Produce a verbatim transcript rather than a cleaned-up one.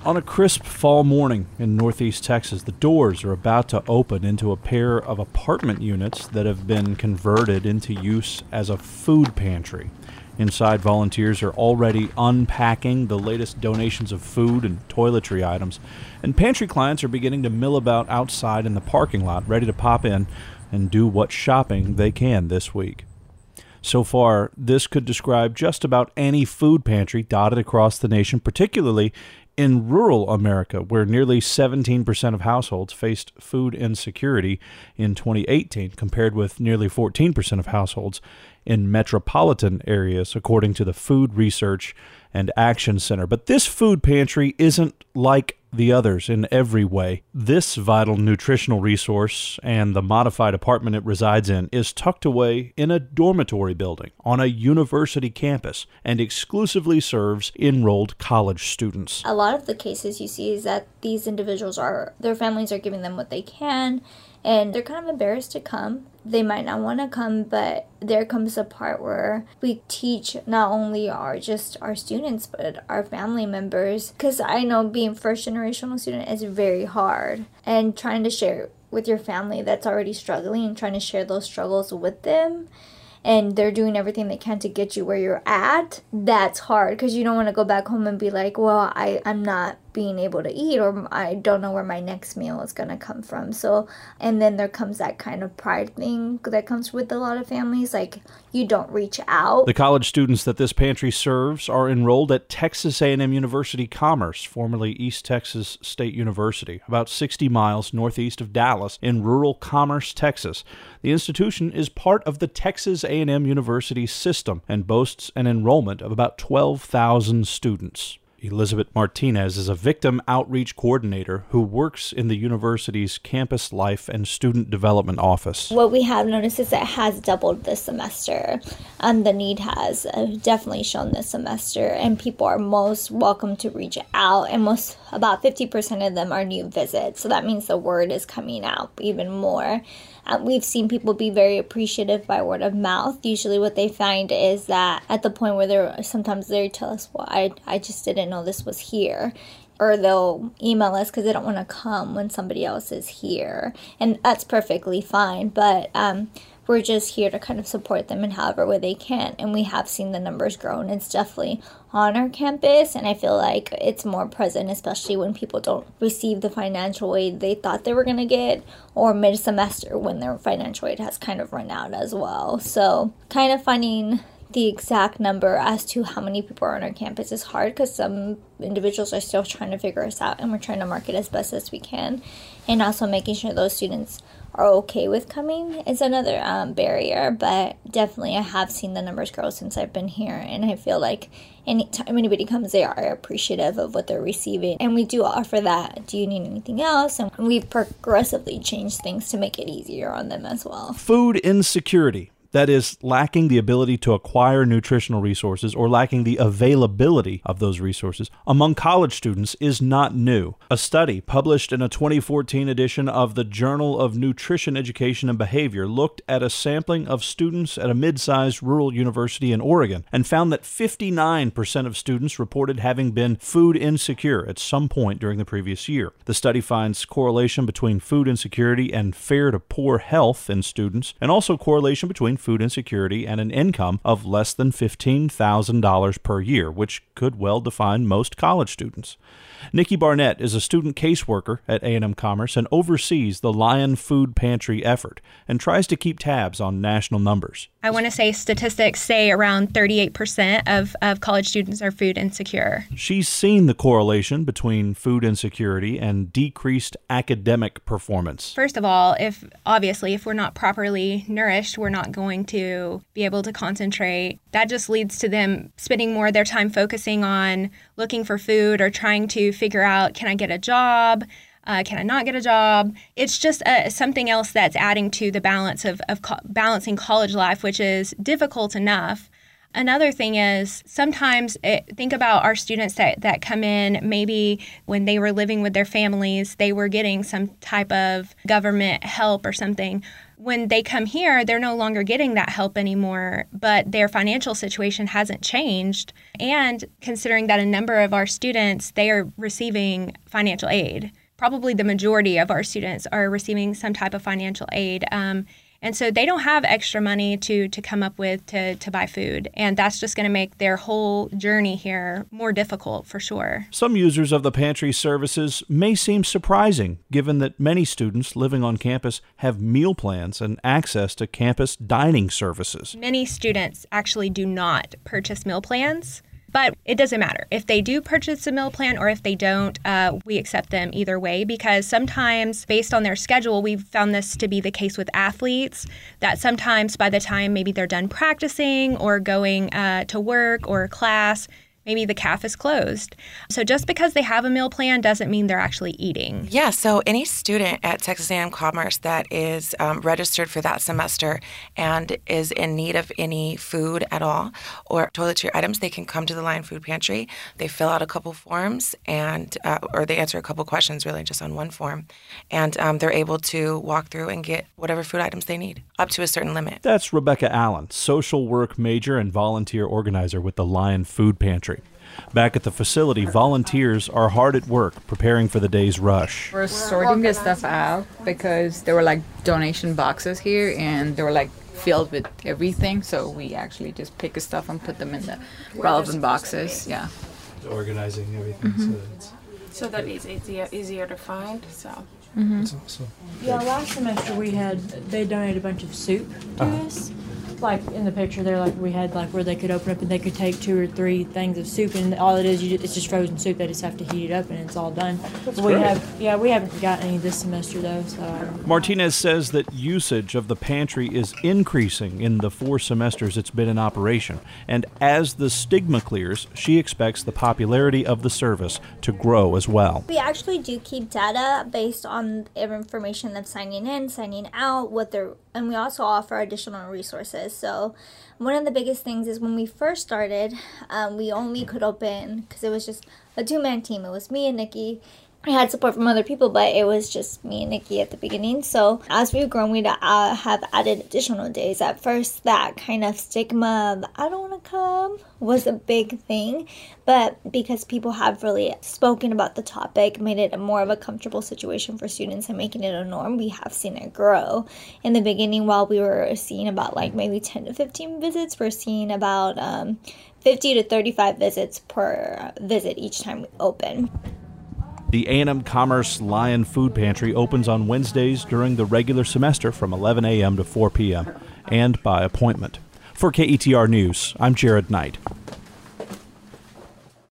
On a crisp fall morning in northeast Texas, the doors are about to open into a pair of apartment units that have been converted into use as a food pantry. Inside, volunteers are already unpacking the latest donations of food and toiletry items, and pantry clients are beginning to mill about outside in the parking lot, ready to pop in and do what shopping they can this week. So far, this could describe just about any food pantry dotted across the nation, particularly in rural America, where nearly seventeen percent of households faced food insecurity in twenty eighteen, compared with nearly fourteen percent of households in metropolitan areas, according to the Food Research and Action Center. But this food pantry isn't like the others in every way. This vital nutritional resource and the modified apartment it resides in is tucked away in a dormitory building on a university campus and exclusively serves enrolled college students. A lot of the cases you see is that these individuals are, their families are giving them what they can, and they're kind of embarrassed to come. They might not want to come, but there comes a part where we teach not only our just our students, but our family members. Because I know being first generational student is very hard, and trying to share with your family that's already struggling and trying to share those struggles with them, and they're doing everything they can to get you where you're at, that's hard, because you don't want to go back home and be like, well, I, I'm not being able to eat, or I don't know where my next meal is going to come from. So, and then there comes that kind of pride thing that comes with a lot of families, like you don't reach out. The college students that this pantry serves are enrolled at Texas A and M University Commerce, formerly East Texas State University, about sixty miles northeast of Dallas in rural Commerce, Texas. The institution is part of the Texas A and M University system and boasts an enrollment of about twelve thousand students. Elizabeth Martinez is a victim outreach coordinator who works in the university's campus life and student development office. What we have noticed is that it has doubled this semester, and the need has definitely shown this semester, and people are most welcome to reach out, and most about fifty percent of them are new visits, so that means the word is coming out even more. Uh, we've seen people be very appreciative by word of mouth. Usually what they find is that at the point where they're, sometimes they tell us, well, I, I just didn't know this was here. Or they'll email us because they don't want to come when somebody else is here. And that's perfectly fine. But um, we're just here to kind of support them in however way they can. And we have seen the numbers grow, and it's definitely on our campus. And I feel like it's more present, especially when people don't receive the financial aid they thought they were going to get, or mid-semester when their financial aid has kind of run out as well. So kind of finding the exact number as to how many people are on our campus is hard, because some individuals are still trying to figure us out, and we're trying to market as best as we can. And also making sure those students are okay with coming is another um, barrier. But definitely I have seen the numbers grow since I've been here, and I feel like anytime anybody comes, they are appreciative of what they're receiving. And we do offer that, do you need anything else? And we've progressively changed things to make it easier on them as well. Food insecurity. That is, lacking the ability to acquire nutritional resources or lacking the availability of those resources among college students is not new. A study published in a twenty fourteen edition of the Journal of Nutrition Education and Behavior looked at a sampling of students at a mid-sized rural university in Oregon and found that fifty-nine percent of students reported having been food insecure at some point during the previous year. The study finds correlation between food insecurity and fair to poor health in students, and also correlation between food insecurity and an income of less than fifteen thousand dollars per year, which could well define most college students. Nikki Barnett is a student caseworker at A and M Commerce and oversees the Lion Food Pantry effort and tries to keep tabs on national numbers. I want to say statistics say around thirty-eight percent of, of college students are food insecure. She's seen the correlation between food insecurity and decreased academic performance. First of all, if obviously if we're not properly nourished, we're not going to be able to concentrate. That just leads to them spending more of their time focusing on looking for food or trying to figure out, can I get a job? Uh, can I not get a job? It's just uh, something else that's adding to the balance of, of co- balancing college life, which is difficult enough. Another thing is sometimes it, think about our students that, that come in, maybe when they were living with their families, they were getting some type of government help or something. when they come here, they're no longer getting that help anymore, but their financial situation hasn't changed. And considering that a number of our students, they are receiving financial aid. Probably the majority of our students are receiving some type of financial aid. Um, and so they don't have extra money to to come up with to, to buy food. And that's just going to make their whole journey here more difficult for sure. Some users of the pantry services may seem surprising, given that many students living on campus have meal plans and access to campus dining services. Many students actually do not purchase meal plans. But it doesn't matter. If they do purchase a meal plan or if they don't, uh, we accept them either way, because sometimes based on their schedule, we've found this to be the case with athletes, that sometimes by the time maybe they're done practicing or going uh, to work or class, maybe the C A F is closed. So just because they have a meal plan doesn't mean they're actually eating. Yeah, so any student at Texas A and M Commerce that is um, registered for that semester and is in need of any food at all or toiletry items, they can come to the Lion Food Pantry. They fill out a couple forms and uh, or they answer a couple questions really just on one form. And um, they're able to walk through and get whatever food items they need up to a certain limit. That's Rebecca Allen, social work major and volunteer organizer with the Lion Food Pantry. Back at the facility, volunteers are hard at work preparing for the day's rush. We're sorting this stuff out because there were like donation boxes here and they were like filled with everything. So we actually just pick the stuff and put them in the relevant boxes. Yeah. Organizing everything mm-hmm. so it's so that it's easier, easier to find. So mm-hmm. That's awesome. Yeah, last semester we had, they donated a bunch of soup to uh-huh. us. Like in the picture there, like we had like where they could open up and they could take two or three things of soup, and all it is, you just, it's just frozen soup. They just have to heat it up and it's all done. But we have, yeah, we haven't got any this semester though. So Martinez says that usage of the pantry is increasing in the four semesters it's been in operation, and as the stigma clears, she expects the popularity of the service to grow as well. We actually do keep data based on information that's signing in, signing out, what they're, and we also offer additional resources. So one of the biggest things is when we first started, um, we only could open, because it was just a two-man team. It was me and Nikki. I had support from other people, but it was just me and Nikki at the beginning. So as we've grown, we uh, have added additional days. At first, that kind of stigma of, I don't want to come, was a big thing. But because people have really spoken about the topic, made it a more of a comfortable situation for students and making it a norm, we have seen it grow. In the beginning, while we were seeing about like maybe ten to fifteen visits, we're seeing about um, fifty to thirty-five visits per visit each time we open. The A and M Commerce Lion Food Pantry opens on Wednesdays during the regular semester from eleven a.m. to four p.m. and by appointment. For K E T R News, I'm Jared Knight.